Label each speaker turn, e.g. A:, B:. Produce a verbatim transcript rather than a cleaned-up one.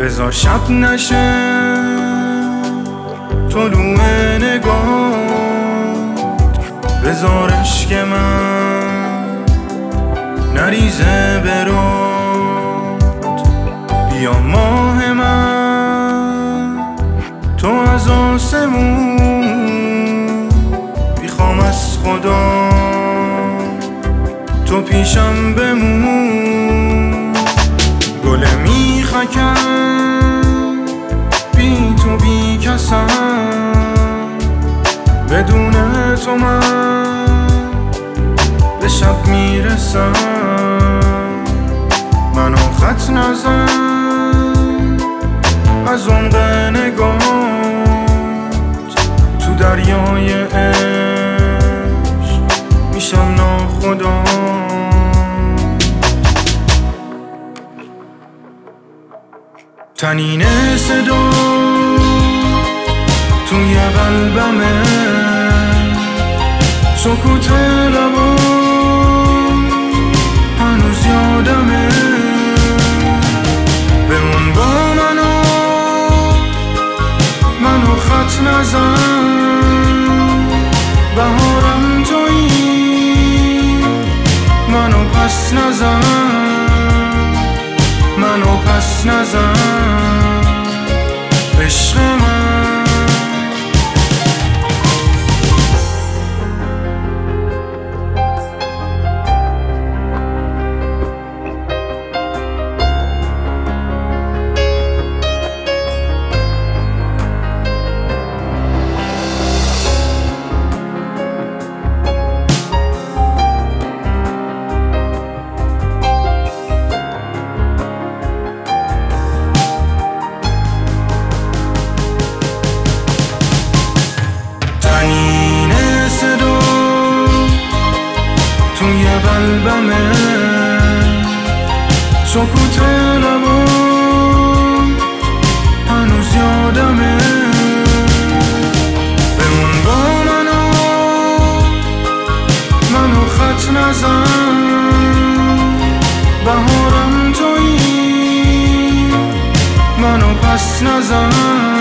A: بذار شب نشه طلوع نگاه، بذار عشق من نریزه برات. بیا ماه من تو از آسمون، میخوام از خدا تو پیشم بمون. گل میخکم بی تو بی کسم، بدون تو من به شب میرسم. منو خط نزن از عمق نگات، تو دریای عشق میشم ناخدا. تنین صدا توی قلبمه، سکوت لبا هنوز یادمه. بمون با منو منو خط نزن، بهارم تویی منو پس نزن، منو پس نزن عشق من. توی قلبمه سکوت لبا هنوز یادمه. بمون با منو منو خط نزن، بهارم تویی منو پس نزن،